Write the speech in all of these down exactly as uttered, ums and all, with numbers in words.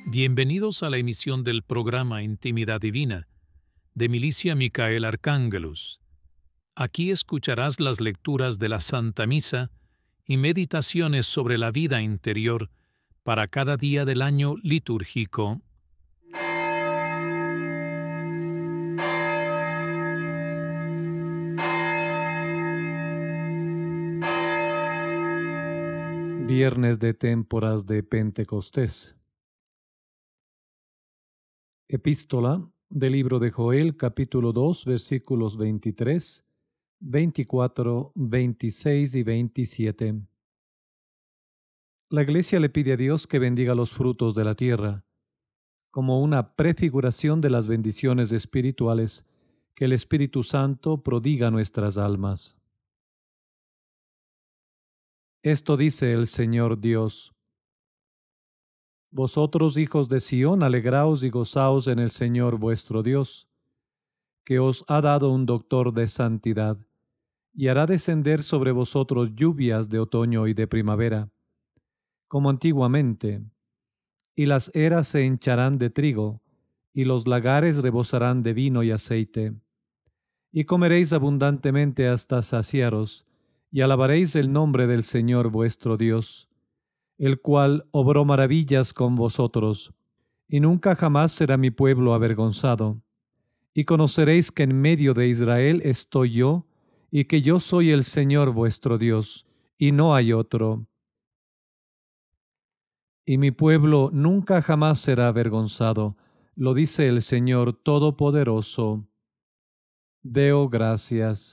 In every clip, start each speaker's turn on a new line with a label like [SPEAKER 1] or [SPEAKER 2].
[SPEAKER 1] Bienvenidos a la emisión del programa Intimidad Divina, de Milicia Micael Arcángelus. Aquí escucharás las lecturas de la Santa Misa y meditaciones sobre la vida interior para cada día del año litúrgico.
[SPEAKER 2] Viernes de Témporas de Pentecostés. Epístola del libro de Joel, capítulo dos, versículos veintitrés, veinticuatro, veintiséis y veintisiete. La Iglesia le pide a Dios que bendiga los frutos de la tierra, como una prefiguración de las bendiciones espirituales que el Espíritu Santo prodiga a nuestras almas. Esto dice el Señor Dios: Vosotros, hijos de Sión, alegraos y gozaos en el Señor vuestro Dios, que os ha dado un doctor de santidad, y hará descender sobre vosotros lluvias de otoño y de primavera, como antiguamente, y las eras se hincharán de trigo, y los lagares rebosarán de vino y aceite. Y comeréis abundantemente hasta saciaros, y alabaréis el nombre del Señor vuestro Dios, el cual obró maravillas con vosotros, y nunca jamás será mi pueblo avergonzado. Y conoceréis que en medio de Israel estoy yo, y que yo soy el Señor vuestro Dios, y no hay otro. Y mi pueblo nunca jamás será avergonzado, lo dice el Señor Todopoderoso. Deo gracias.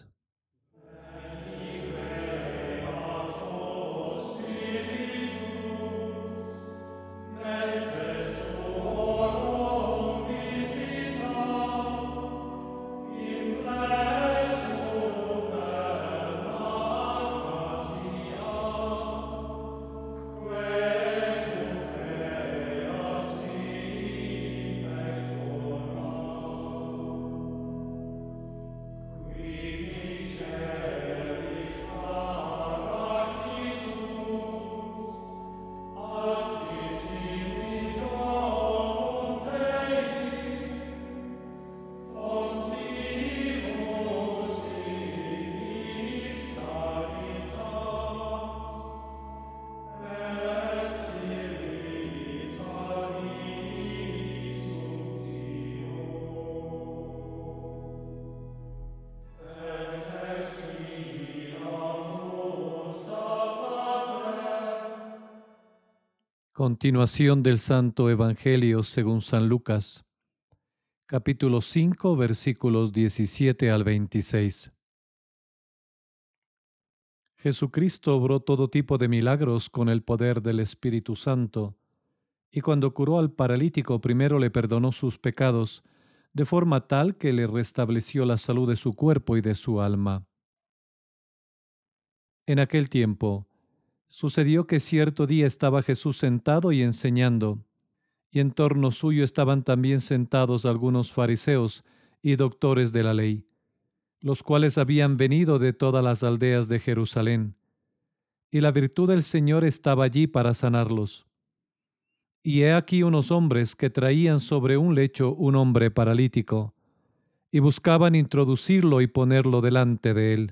[SPEAKER 2] Continuación del Santo Evangelio según San Lucas, capítulo cinco, versículos diecisiete al veintiséis. Jesucristo obró todo tipo de milagros con el poder del Espíritu Santo, y cuando curó al paralítico primero le perdonó sus pecados, de forma tal que le restableció la salud de su cuerpo y de su alma. En aquel tiempo, sucedió que cierto día estaba Jesús sentado y enseñando, y en torno suyo estaban también sentados algunos fariseos y doctores de la ley, los cuales habían venido de todas las aldeas de Jerusalén, y la virtud del Señor estaba allí para sanarlos. Y he aquí unos hombres que traían sobre un lecho un hombre paralítico, y buscaban introducirlo y ponerlo delante de él.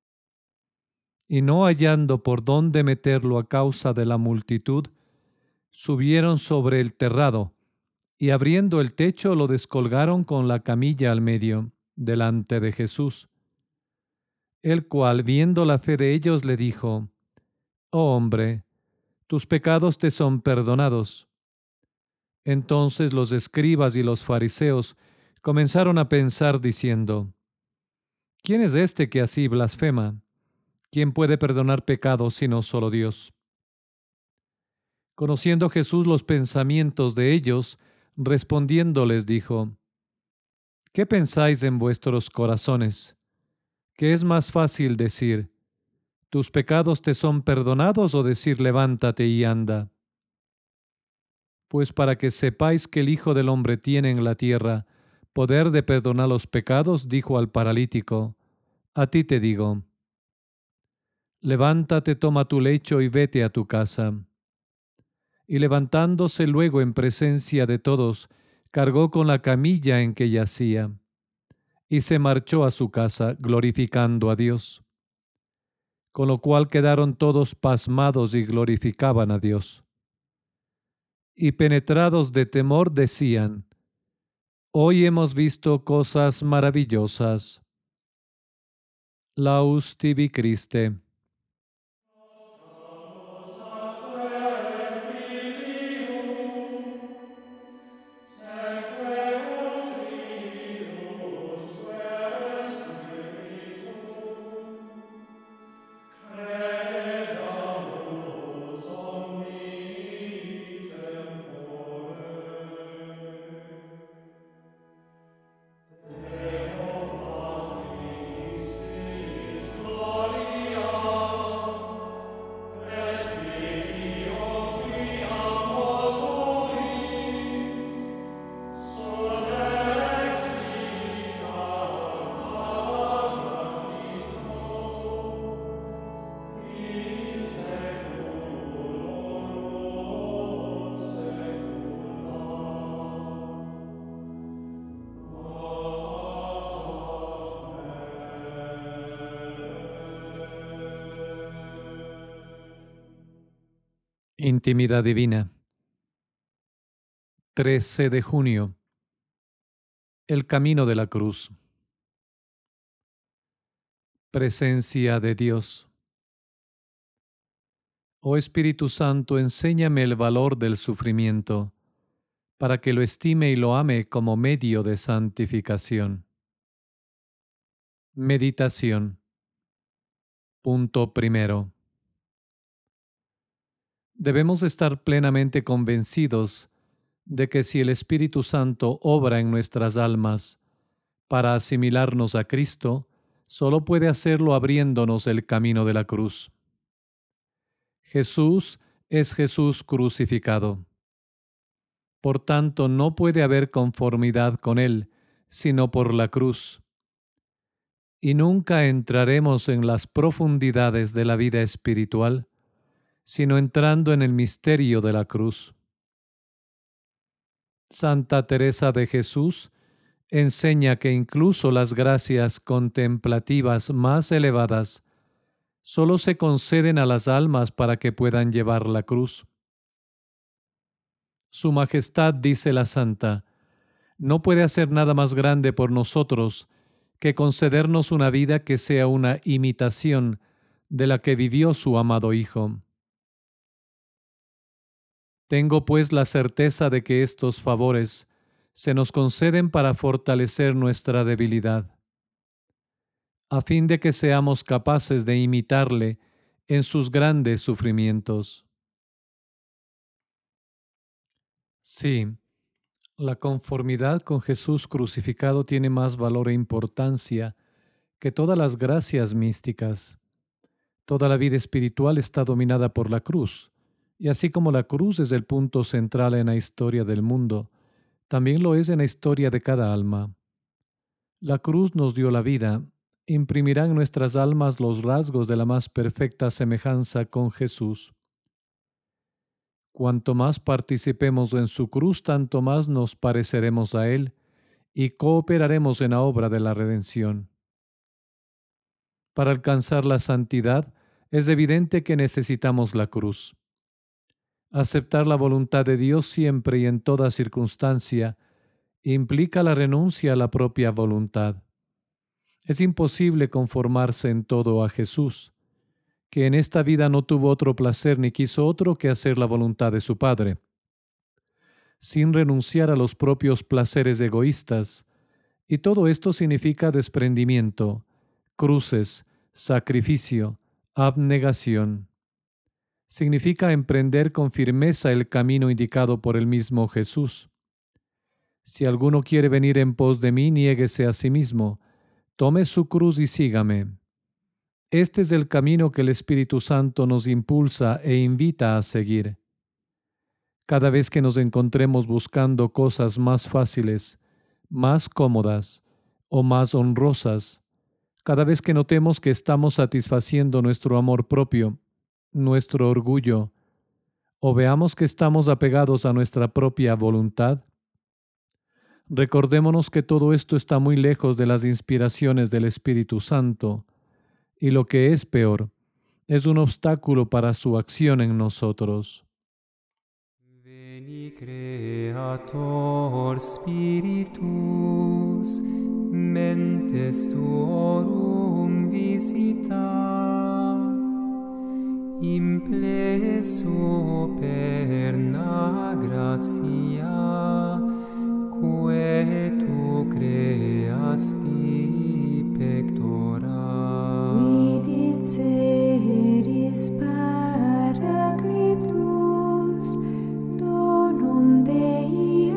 [SPEAKER 2] Y no hallando por dónde meterlo a causa de la multitud, subieron sobre el terrado, y abriendo el techo lo descolgaron con la camilla al medio, delante de Jesús. El cual, viendo la fe de ellos, le dijo: Oh hombre, tus pecados te son perdonados. Entonces los escribas y los fariseos comenzaron a pensar diciendo: ¿Quién es este que así blasfema? ¿Quién puede perdonar pecados sino solo Dios? Conociendo Jesús los pensamientos de ellos, respondiendo les dijo: ¿Qué pensáis en vuestros corazones? ¿Qué es más fácil decir: tus pecados te son perdonados, o decir: levántate y anda? Pues para que sepáis que el Hijo del Hombre tiene en la tierra poder de perdonar los pecados, dijo al paralítico: a ti te digo, levántate, toma tu lecho y vete a tu casa. y levantándose luego en presencia de todos, cargó con la camilla en que yacía, y se marchó a su casa, glorificando a Dios. Con lo cual quedaron todos pasmados y glorificaban a Dios. Y penetrados de temor decían: Hoy hemos visto cosas maravillosas. Laus tibi Christe. Intimidad divina. trece de junio. El camino de la cruz. Presencia de Dios. Oh Espíritu Santo, enséñame el valor del sufrimiento, para que lo estime y lo ame como medio de santificación. Meditación. Punto primero. Debemos estar plenamente convencidos de que si el Espíritu Santo obra en nuestras almas para asimilarnos a Cristo, solo puede hacerlo abriéndonos el camino de la cruz. Jesús es Jesús crucificado. Por tanto, no puede haber conformidad con Él, sino por la cruz. Y nunca entraremos en las profundidades de la vida espiritual, sino entrando en el misterio de la cruz. Santa Teresa de Jesús enseña que incluso las gracias contemplativas más elevadas solo se conceden a las almas para que puedan llevar la cruz. Su Majestad, dice la Santa, no puede hacer nada más grande por nosotros que concedernos una vida que sea una imitación de la que vivió su amado Hijo. Tengo pues la certeza de que estos favores se nos conceden para fortalecer nuestra debilidad, a fin de que seamos capaces de imitarle en sus grandes sufrimientos. Sí, la conformidad con Jesús crucificado tiene más valor e importancia que todas las gracias místicas. Toda la vida espiritual está dominada por la cruz, y así como la cruz es el punto central en la historia del mundo, también lo es en la historia de cada alma. La cruz nos dio la vida, imprimirá en nuestras almas los rasgos de la más perfecta semejanza con Jesús. Cuanto más participemos en su cruz, tanto más nos pareceremos a Él y cooperaremos en la obra de la redención. Para alcanzar la santidad, es evidente que necesitamos la cruz. Aceptar la voluntad de Dios siempre y en toda circunstancia implica la renuncia a la propia voluntad. Es imposible conformarse en todo a Jesús, que en esta vida no tuvo otro placer ni quiso otro que hacer la voluntad de su Padre. Sin renunciar a los propios placeres egoístas, y todo esto significa desprendimiento, cruces, sacrificio, abnegación. Significa emprender con firmeza el camino indicado por el mismo Jesús. Si alguno quiere venir en pos de mí, niéguese a sí mismo, tome su cruz y sígame. Este es el camino que el Espíritu Santo nos impulsa e invita a seguir. Cada vez que nos encontremos buscando cosas más fáciles, más cómodas o más honrosas, cada vez que notemos que estamos satisfaciendo nuestro amor propio, nuestro orgullo o veamos que estamos apegados a nuestra propia voluntad. Recordémonos que todo esto está muy lejos de las inspiraciones del Espíritu Santo, y lo que es peor, es un obstáculo para su acción en nosotros.
[SPEAKER 3] Veni Creator Spiritus, mentes tuorum visita, imple superna gratia, quae tu creasti pectora.
[SPEAKER 4] Vidit seris Paracletus, donum Dei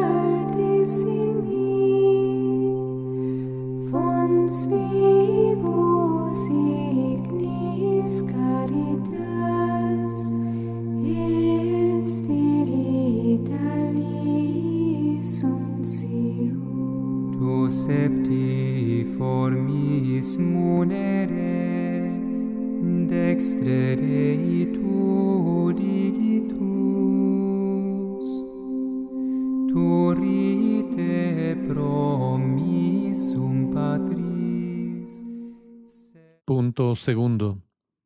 [SPEAKER 4] altissimi, fons vivus ignis caritas, et spiritualis unctio.
[SPEAKER 3] Tu septiformis munere, dextre Dei tu digitus, turite promissum Patris.
[SPEAKER 2] Punto segundo.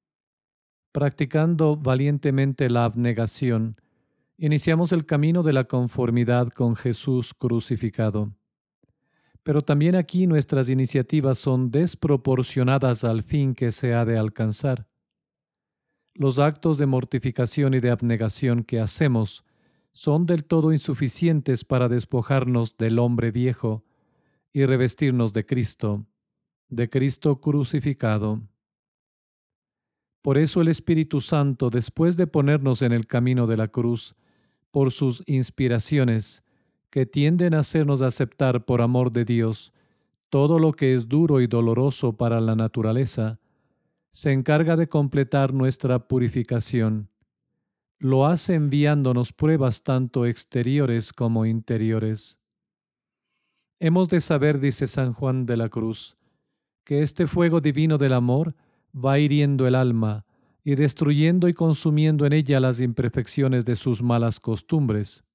[SPEAKER 2] Practicando valientemente la abnegación, iniciamos el camino de la conformidad con Jesús crucificado. Pero también aquí nuestras iniciativas son desproporcionadas al fin que se ha de alcanzar. Los actos de mortificación y de abnegación que hacemos son del todo insuficientes para despojarnos del hombre viejo y revestirnos de Cristo, de Cristo crucificado. Por eso el Espíritu Santo, después de ponernos en el camino de la cruz, por sus inspiraciones, que tienden a hacernos aceptar por amor de Dios todo lo que es duro y doloroso para la naturaleza, se encarga de completar nuestra purificación. Lo hace enviándonos pruebas tanto exteriores como interiores. Hemos de saber, dice San Juan de la Cruz, que este fuego divino del amor va hiriendo el alma y destruyendo y consumiendo en ella las imperfecciones de sus malas costumbres.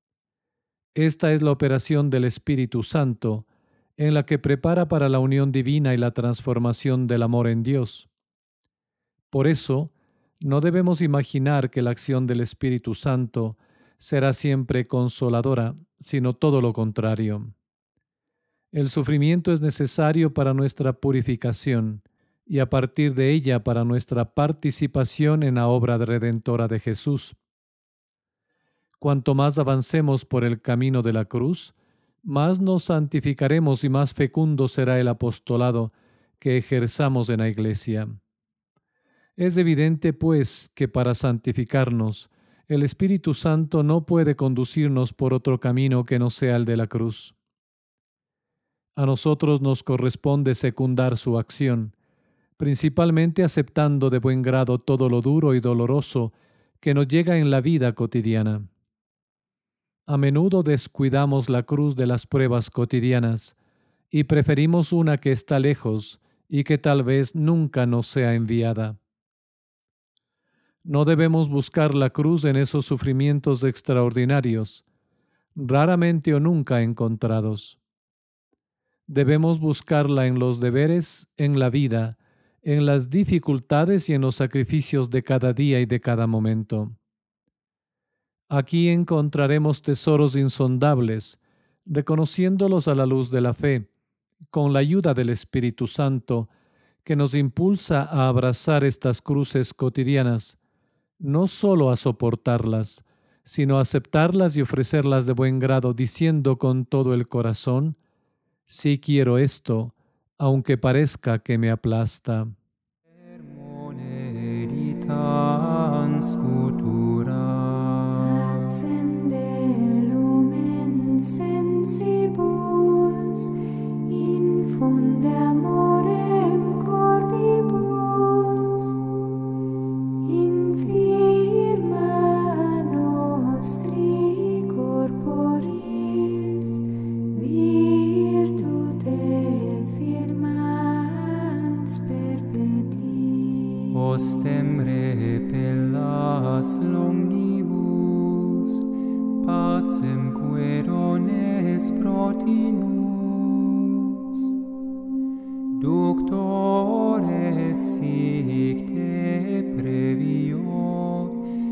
[SPEAKER 2] Esta es la operación del Espíritu Santo, en la que prepara para la unión divina y la transformación del amor en Dios. Por eso, no debemos imaginar que la acción del Espíritu Santo será siempre consoladora, sino todo lo contrario. El sufrimiento es necesario para nuestra purificación y a partir de ella para nuestra participación en la obra redentora de Jesús. Cuanto más avancemos por el camino de la cruz, más nos santificaremos y más fecundo será el apostolado que ejerzamos en la Iglesia. Es evidente, pues, que para santificarnos, el Espíritu Santo no puede conducirnos por otro camino que no sea el de la cruz. A nosotros nos corresponde secundar su acción, principalmente aceptando de buen grado todo lo duro y doloroso que nos llega en la vida cotidiana. A menudo descuidamos la cruz de las pruebas cotidianas y preferimos una que está lejos y que tal vez nunca nos sea enviada. No debemos buscar la cruz en esos sufrimientos extraordinarios, raramente o nunca encontrados. Debemos buscarla en los deberes, en la vida, en las dificultades y en los sacrificios de cada día y de cada momento. Aquí encontraremos tesoros insondables, reconociéndolos a la luz de la fe, con la ayuda del Espíritu Santo, que nos impulsa a abrazar estas cruces cotidianas, no solo a soportarlas, sino a aceptarlas y ofrecerlas de buen grado, diciendo con todo el corazón: sí quiero esto, aunque parezca que me aplasta.
[SPEAKER 4] Accende lumen sensibus, infunde amorem cordibus, infirma nostri corporis, virtute firmans perpeti.
[SPEAKER 3] Ostem repellas longi pacem querones protinus, doctores sic te previo,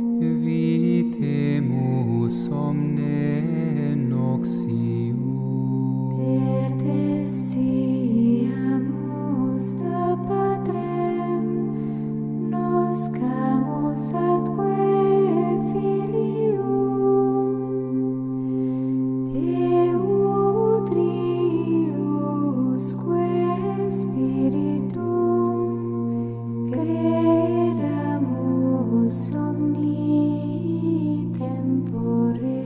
[SPEAKER 3] vitemus omne noxium.
[SPEAKER 4] Per te siamus da Patrem, noscamus atque filium, Deutriusque Spiritum, credamus omni tempore.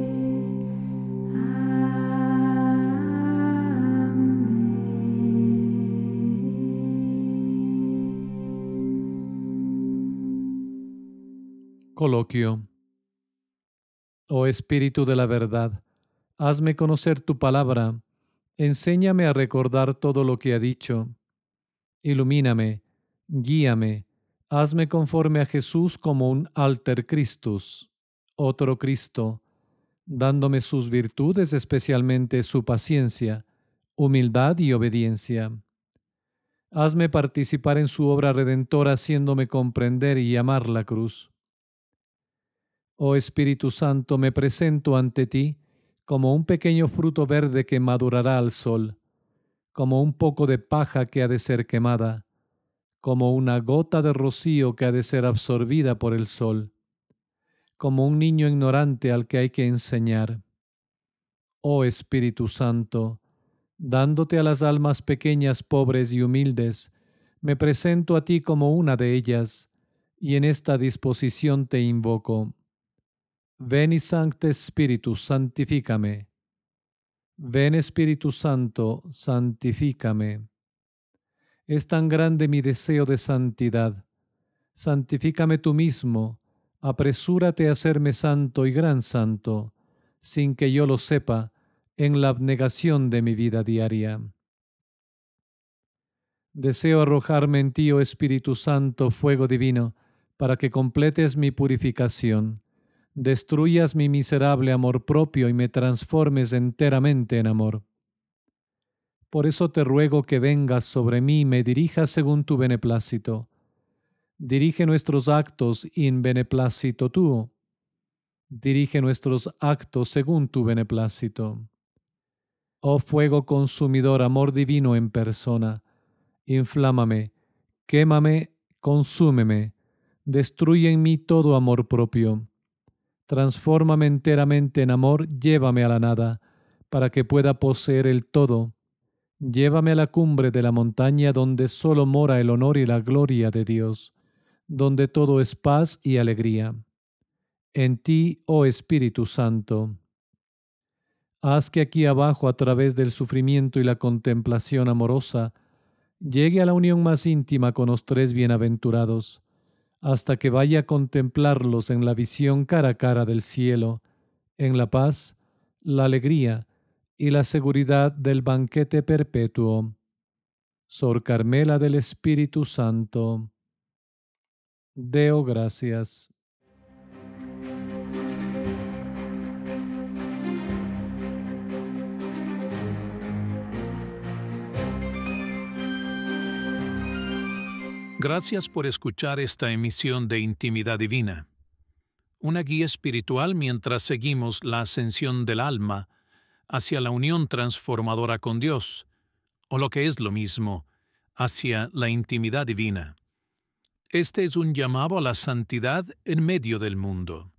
[SPEAKER 2] Coloquio. Oh Espíritu de la verdad, hazme conocer tu palabra, enséñame a recordar todo lo que ha dicho. Ilumíname, guíame, hazme conforme a Jesús como un alter Christus, otro Cristo, dándome sus virtudes, especialmente su paciencia, humildad y obediencia. Hazme participar en su obra redentora, haciéndome comprender y amar la cruz. Oh Espíritu Santo, me presento ante ti como un pequeño fruto verde que madurará al sol, como un poco de paja que ha de ser quemada, como una gota de rocío que ha de ser absorbida por el sol, como un niño ignorante al que hay que enseñar. Oh Espíritu Santo, dándote a las almas pequeñas, pobres y humildes, me presento a ti como una de ellas, y en esta disposición te invoco. Ven, Sancte Spiritus, santifícame. Ven, Espíritu Santo, santifícame. Es tan grande mi deseo de santidad. Santifícame tú mismo, apresúrate a hacerme santo y gran santo, sin que yo lo sepa, en la abnegación de mi vida diaria. Deseo arrojarme en ti, oh Espíritu Santo, fuego divino, para que completes mi purificación, destruyas mi miserable amor propio y me transformes enteramente en amor. Por eso te ruego que vengas sobre mí y me dirijas según tu beneplácito. Dirige nuestros actos in beneplácito tuo. Dirige nuestros actos según tu beneplácito. Oh fuego consumidor, amor divino en persona, inflámame, quémame, consúmeme, destruye en mí todo amor propio. Transfórmame enteramente en amor, llévame a la nada, para que pueda poseer el todo. Llévame a la cumbre de la montaña donde solo mora el honor y la gloria de Dios, donde todo es paz y alegría. En ti, oh Espíritu Santo, haz que aquí abajo, a través del sufrimiento y la contemplación amorosa, llegue a la unión más íntima con los tres bienaventurados, hasta que vaya a contemplarlos en la visión cara a cara del cielo, en la paz, la alegría y la seguridad del banquete perpetuo. Sor Carmela del Espíritu Santo. Deo gracias.
[SPEAKER 1] Gracias por escuchar esta emisión de Intimidad Divina, una guía espiritual mientras seguimos la ascensión del alma hacia la unión transformadora con Dios, o lo que es lo mismo, hacia la intimidad divina. Este es un llamado a la santidad en medio del mundo.